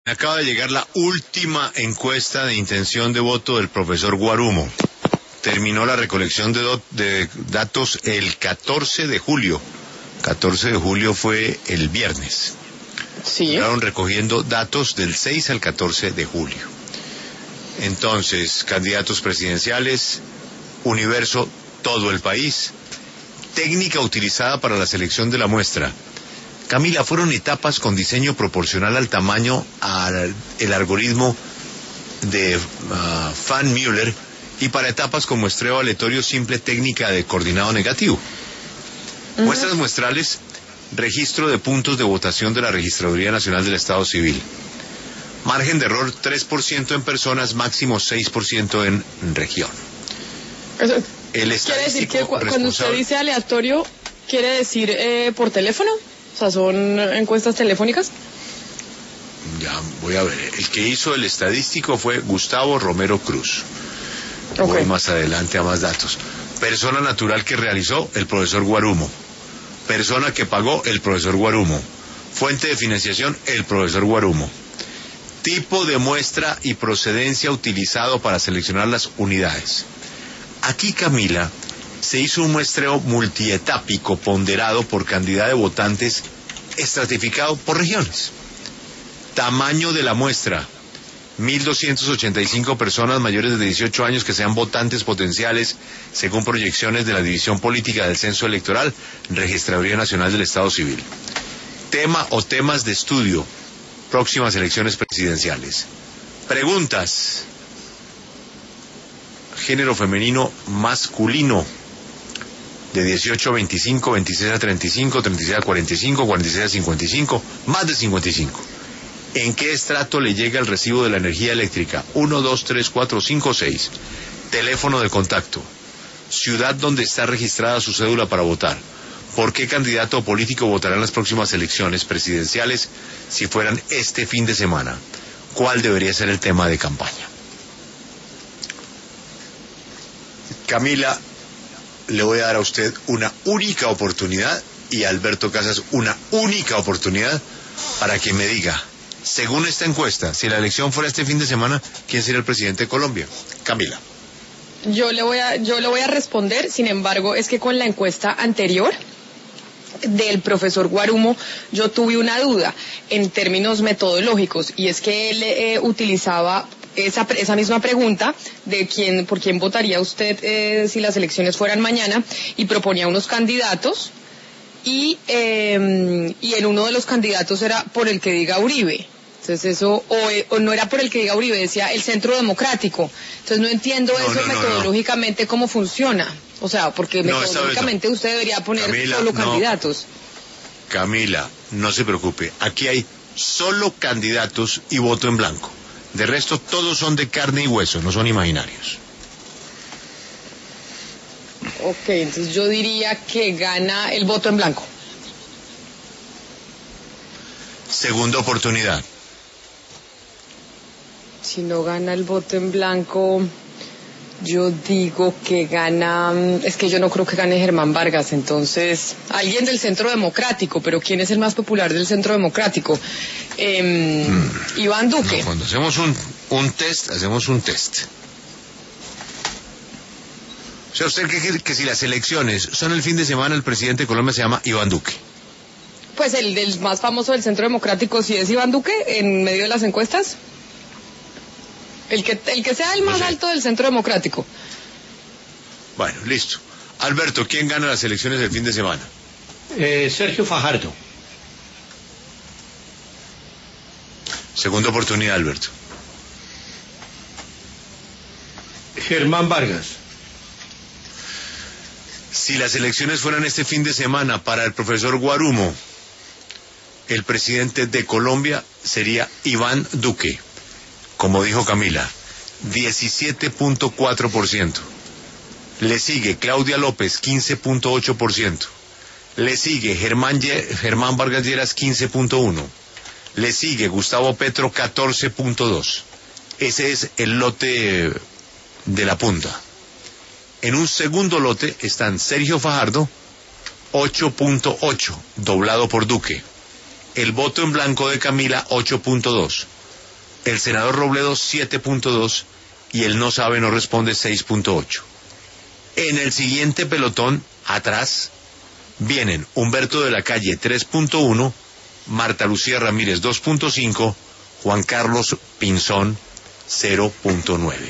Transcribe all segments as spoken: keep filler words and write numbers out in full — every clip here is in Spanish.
Me acaba de llegar la última encuesta de intención de voto del profesor Guarumo. Terminó la recolección de, do, de datos el catorce de julio. catorce de julio fue el viernes. Sí. Estaban recogiendo datos del seis al catorce de julio. Entonces, candidatos presidenciales, universo, todo el país. Técnica utilizada para la selección de la muestra. Camila, fueron etapas con diseño proporcional al tamaño al el algoritmo de uh, Van Mueller y para etapas con muestreo aleatorio simple técnica de coordinado negativo. Uh-huh. Muestras muestrales, registro de puntos de votación de la Registraduría Nacional del Estado Civil. Margen de error tres por ciento en personas, máximo seis por ciento en región. Eso, el quiere decir que cu responsable... cuando usted dice aleatorio, ¿quiere decir eh, por teléfono? O sea, ¿son encuestas telefónicas? Ya, voy a ver. El que hizo el estadístico fue Gustavo Romero Cruz. Okay. Voy más adelante a más datos. Persona natural que realizó, el profesor Guarumo. Persona que pagó, el profesor Guarumo. Fuente de financiación, el profesor Guarumo. Tipo de muestra y procedencia utilizado para seleccionar las unidades. Aquí, Camila, se hizo un muestreo multietápico ponderado por cantidad de votantes estratificado por regiones. Tamaño de la muestra, mil doscientas ochenta y cinco personas mayores de dieciocho años que sean votantes potenciales según proyecciones de la División Política del Censo Electoral, Registraduría Nacional del Estado Civil. Tema o temas de estudio, próximas elecciones presidenciales. Preguntas. Género femenino masculino, de dieciocho a veinticinco, veintiséis a treinta y cinco, treinta y seis a cuarenta y cinco, cuarenta y seis a cincuenta y cinco, más de cincuenta y cinco. ¿En qué estrato le llega el recibo de la energía eléctrica? uno, dos, tres, cuatro, cinco, seis. Teléfono de contacto. Ciudad donde está registrada su cédula para votar. ¿Por qué candidato o político votará en las próximas elecciones presidenciales si fueran este fin de semana? ¿Cuál debería ser el tema de campaña? Camila, le voy a dar a usted una única oportunidad y a Alberto Casas una única oportunidad para que me diga, según esta encuesta, si la elección fuera este fin de semana, ¿quién sería el presidente de Colombia? Camila. Yo le voy a, yo le voy a responder, sin embargo, es que con la encuesta anterior del profesor Guarumo, yo tuve una duda en términos metodológicos, y es que él eh, utilizaba esa, esa misma pregunta de quién, por quién votaría usted eh, si las elecciones fueran mañana, y proponía unos candidatos, y, eh, y en uno de los candidatos era por el que diga Uribe. Entonces eso, o, o no era por el que diga Uribe, decía el Centro Democrático. Entonces no entiendo no, eso no, metodológicamente no. cómo funciona. O sea, porque no, metodológicamente usted debería poner Camila, solo candidatos. Camila, no se preocupe. Aquí hay solo candidatos y voto en blanco. De resto, todos son de carne y hueso, no son imaginarios. Ok, entonces yo diría que gana el voto en blanco. Segunda oportunidad. Si no gana el voto en blanco, yo digo que gana, es que yo no creo que gane Germán Vargas, entonces, alguien del Centro Democrático, pero ¿quién es el más popular del Centro Democrático? Eh, mm. Iván Duque. No, cuando hacemos un, un test, hacemos un test. O sea, usted cree que, que si las elecciones son el fin de semana, el presidente de Colombia se llama Iván Duque. Pues el del más famoso del Centro Democrático, ¿sí es Iván Duque en medio de las encuestas? El que, el que sea el más no sé. alto del Centro Democrático. Bueno, listo. Alberto, ¿quién gana las elecciones del fin de semana? Eh, Sergio Fajardo. Segunda oportunidad, Alberto. Germán Vargas. Si las elecciones fueran este fin de semana para el profesor Guarumo, el presidente de Colombia sería Iván Duque. Como dijo Camila, diecisiete punto cuatro por ciento. Le sigue Claudia López, quince punto ocho por ciento. Le sigue Germán, Germán Vargas Lleras, quince punto uno por ciento. Le sigue Gustavo Petro, catorce punto dos por ciento. Ese es el lote de la punta. En un segundo lote están Sergio Fajardo, ocho punto ocho, doblado por Duque. El voto en blanco de Camila, ocho punto dos. el senador Robledo siete punto dos y el no sabe, no responde seis punto ocho. En el siguiente pelotón, atrás, vienen Humberto de la Calle tres punto uno, Marta Lucía Ramírez dos punto cinco, Juan Carlos Pinzón cero punto nueve.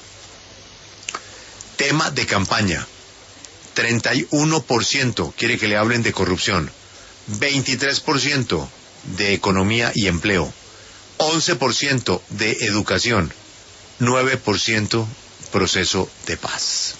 Tema de campaña: treinta y uno por ciento quiere que le hablen de corrupción, veintitrés por ciento de economía y empleo, once por ciento de educación, nueve por ciento proceso de paz.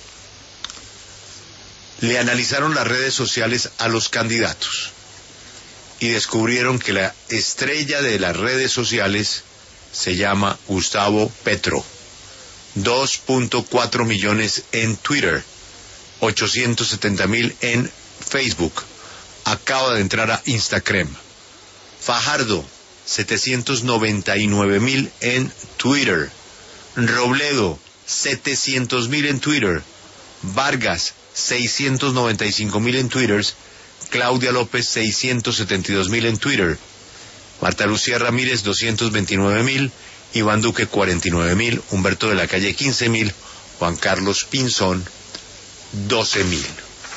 Le analizaron las redes sociales a los candidatos y descubrieron que la estrella de las redes sociales se llama Gustavo Petro. dos punto cuatro millones en Twitter, ochocientos setenta mil en Facebook. Acaba de entrar a Instagram. Fajardo, setecientos noventa y nueve mil en Twitter. Robledo, setecientos mil en Twitter. Vargas, seiscientos noventa y cinco mil en Twitter. Claudia López, seiscientos setenta y dos mil en Twitter. Marta Lucía Ramírez, doscientos veintinueve mil. Iván Duque, cuarenta y nueve mil. Humberto de la Calle, quince mil. Juan Carlos Pinzón, doce mil.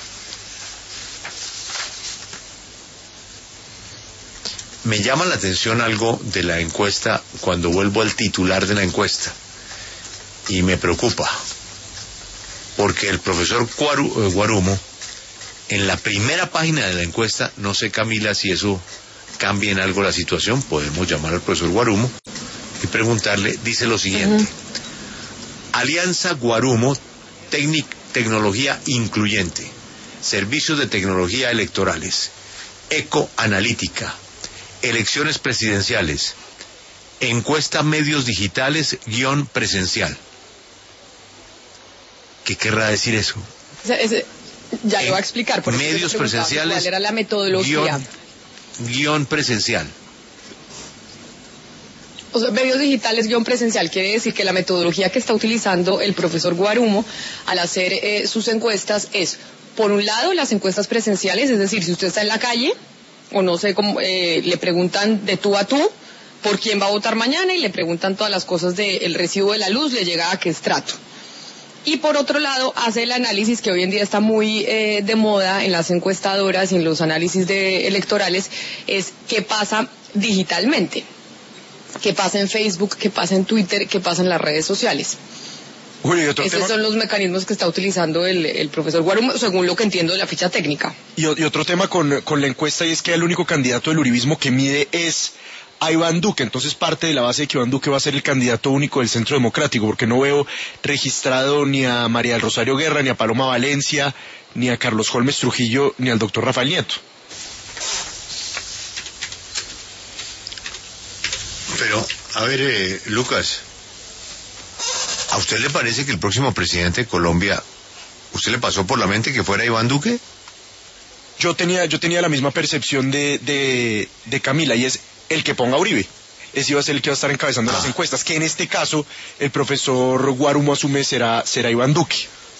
Me llama la atención algo de la encuesta cuando vuelvo al titular de la encuesta y me preocupa porque el profesor Guaru, eh, Guarumo en la primera página de la encuesta, no sé Camila si eso cambia en algo la situación, podemos llamar al profesor Guarumo y preguntarle, dice lo siguiente: uh-huh. Alianza Guarumo, tecnic, tecnología incluyente, servicios de tecnología electorales, ecoanalítica, elecciones presidenciales, encuesta medios digitales, guión presencial. ¿Qué querrá decir eso? O sea, ese, ya lo voy a explicar. Por medios presenciales, ¿cuál era la metodología? Guión, guión presencial. O sea, medios digitales, guión presencial, quiere decir que la metodología que está utilizando el profesor Guarumo al hacer eh, sus encuestas es, por un lado, las encuestas presenciales, es decir, si usted está en la calle, o no sé cómo, eh, le preguntan de tú a tú por quién va a votar mañana y le preguntan todas las cosas del recibo de la luz, le llega a qué estrato. Y por otro lado, hace el análisis que hoy en día está muy eh, de moda en las encuestadoras y en los análisis de electorales, es qué pasa digitalmente, qué pasa en Facebook, qué pasa en Twitter, qué pasa en las redes sociales. Uy, ¿y otro Esos tema? son los mecanismos que está utilizando el, el profesor Guarumo, según lo que entiendo de la ficha técnica. Y, y otro tema con, con la encuesta, y es que el único candidato del uribismo que mide es a Iván Duque. Entonces parte de la base de que Iván Duque va a ser el candidato único del Centro Democrático, porque no veo registrado ni a María del Rosario Guerra, ni a Paloma Valencia, ni a Carlos Holmes Trujillo, ni al doctor Rafael Nieto. Pero, a ver, eh, Lucas, ¿a usted le parece que el próximo presidente de Colombia, usted le pasó por la mente que fuera Iván Duque? Yo tenía, yo tenía la misma percepción de, de, de Camila, y es el que ponga a Uribe. Ese iba a ser el que va a estar encabezando ah. las encuestas, que en este caso el profesor Guarumo asume será, será Iván Duque.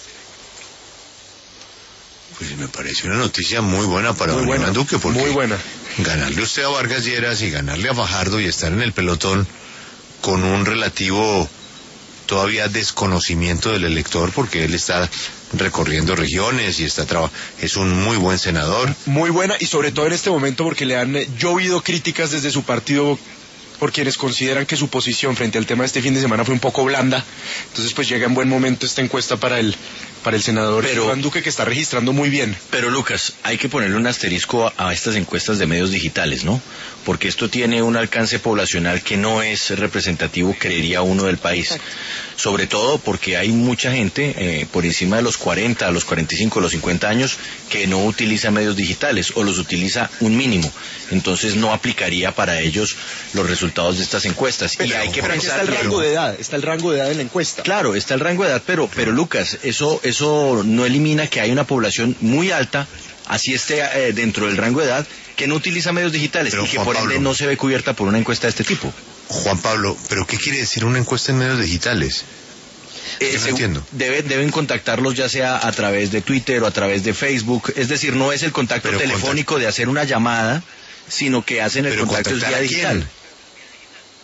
Pues me parece una noticia muy buena para muy don buena, Iván Duque, porque muy buena. Ganarle usted a Vargas Lleras y ganarle a Fajardo y estar en el pelotón con un relativo todavía desconocimiento del elector, porque él está recorriendo regiones y está traba- es un muy buen senador. Muy buena, y sobre todo en este momento porque le han llovido críticas desde su partido por quienes consideran que su posición frente al tema de este fin de semana fue un poco blanda. Entonces pues llega en buen momento esta encuesta para el para el senador pero, Iván Duque, que está registrando muy bien. Pero Lucas, hay que ponerle un asterisco a, a estas encuestas de medios digitales, ¿no? Porque esto tiene un alcance poblacional que no es representativo, creería uno, del país. Exacto. Sobre todo porque hay mucha gente eh, por encima de los cuarenta, los cuarenta y cinco, los cincuenta años que no utiliza medios digitales o los utiliza un mínimo. Entonces no aplicaría para ellos los resultados de estas encuestas. Pero, y hay que pero pensar, está el rango de edad, está el rango de edad en la encuesta. Claro, está el rango de edad, pero, pero Lucas, eso, eso no elimina que hay una población muy alta, así esté eh, dentro del rango de edad, que no utiliza medios digitales pero, y que Juan por ende Pablo, no se ve cubierta por una encuesta de este tipo. Juan Pablo, ¿pero qué quiere decir una encuesta en medios digitales? Eh, no entiendo. Debe, deben contactarlos ya sea a través de Twitter o a través de Facebook, es decir, no es el contacto pero telefónico contact... de hacer una llamada, sino que hacen el pero contacto vía digital. La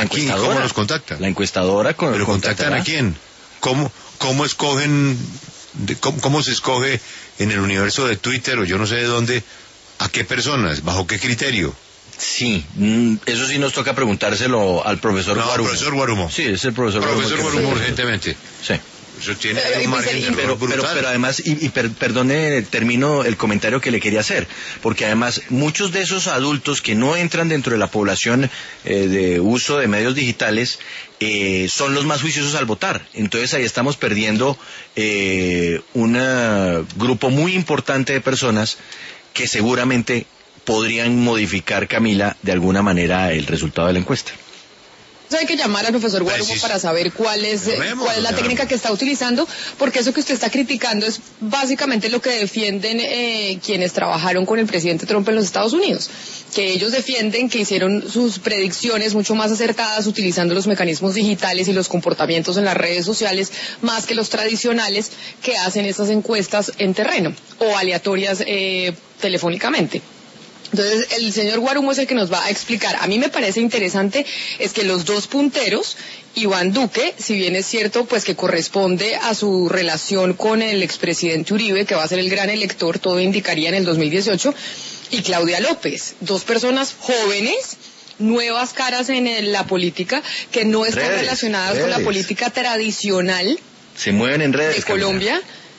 La aquí, encuestadora. ¿cómo los contactan? La encuestadora con, ¿Pero contactan a quién? ¿Cómo, cómo escogen, de, cómo, cómo se escoge en el universo de Twitter o yo no sé de dónde, a qué personas, bajo qué criterio? Sí, mm, eso sí nos toca preguntárselo al profesor No, Guarumo. profesor Guarumo. Sí, es el profesor, Profesor Guarumo. Guarumo, urgentemente. Sí. Eso tiene Pero, un margen de error Pero, pero, brutal. pero además, y, y per- perdone, termino el comentario que le quería hacer, porque además muchos de esos adultos que no entran dentro de la población eh, de uso de medios digitales eh, son los más juiciosos al votar. Entonces ahí estamos perdiendo eh, un eh, grupo muy importante de personas que seguramente podrían modificar, Camila, de alguna manera el resultado de la encuesta. Hay que llamar al profesor Guarumo Preciso. para saber cuál es, eh, Llamemos, cuál es la llamemos. técnica que está utilizando, porque eso que usted está criticando es básicamente lo que defienden eh, quienes trabajaron con el presidente Trump en los Estados Unidos, que ellos defienden que hicieron sus predicciones mucho más acertadas utilizando los mecanismos digitales y los comportamientos en las redes sociales más que los tradicionales que hacen estas encuestas en terreno o aleatorias eh, telefónicamente. Entonces, el señor Guarumo es el que nos va a explicar. A mí me parece interesante es que los dos punteros, Iván Duque, si bien es cierto, pues que corresponde a su relación con el expresidente Uribe, que va a ser el gran elector, todo indicaría en el dos mil dieciocho, y Claudia López, dos personas jóvenes, nuevas caras en el- la política, que no están Redes, relacionadas con la redes. política tradicional Se mueven en redes, de Camila. Colombia.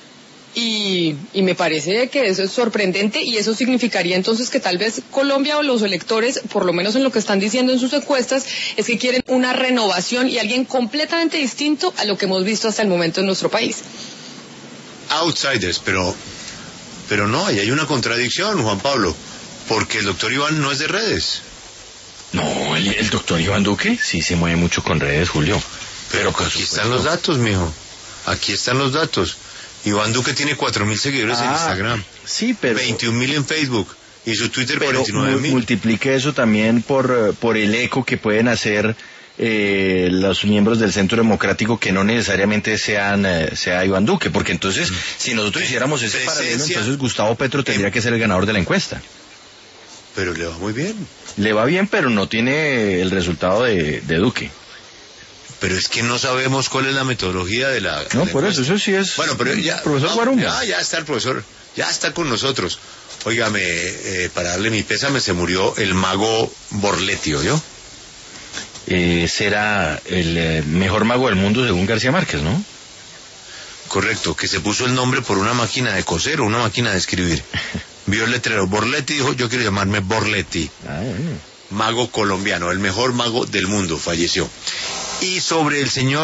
Y, y me parece que eso es sorprendente y eso significaría entonces que tal vez Colombia o los electores, por lo menos en lo que están diciendo en sus encuestas, es que quieren una renovación y alguien completamente distinto a lo que hemos visto hasta el momento en nuestro país. Outsiders, pero, pero no, ahí hay una contradicción, Juan Pablo, porque el doctor Iván no es de redes. No, el, el doctor Iván Duque sí se mueve mucho con redes, Julio. Pero por aquí supuesto. están los datos, mijo. Aquí están los datos. Iván Duque tiene cuatro mil seguidores en Ah, Instagram, Sí, pero... veintiún mil en Facebook y su Twitter pero cuarenta y nueve mu- mil. multiplique eso también por, eh, por el eco que pueden hacer eh, los miembros del Centro Democrático que no necesariamente sean eh, sea Iván Duque, porque entonces si nosotros hiciéramos ese Presencia. paralelo, entonces Gustavo Petro tendría que ser el ganador de la encuesta. Pero le va muy bien. Le va bien, pero no tiene el resultado de, de Duque. Pero es que no sabemos cuál es la metodología de la... No, de la por eso, encuesta. eso sí es... Bueno, pero ya... Profesor no, Guarumo. Ya, ya está el profesor, ya está con nosotros. Óigame, eh, para darle mi pésame, se murió el mago Borletti, ¿oyó? Eh, será el eh, mejor mago del mundo según García Márquez, ¿no? Correcto, que se puso el nombre por una máquina de coser o una máquina de escribir. Vio el letrero Borletti y dijo, yo quiero llamarme Borletti. Ah, bueno. Mago colombiano, el mejor mago del mundo, falleció. Y sobre el señor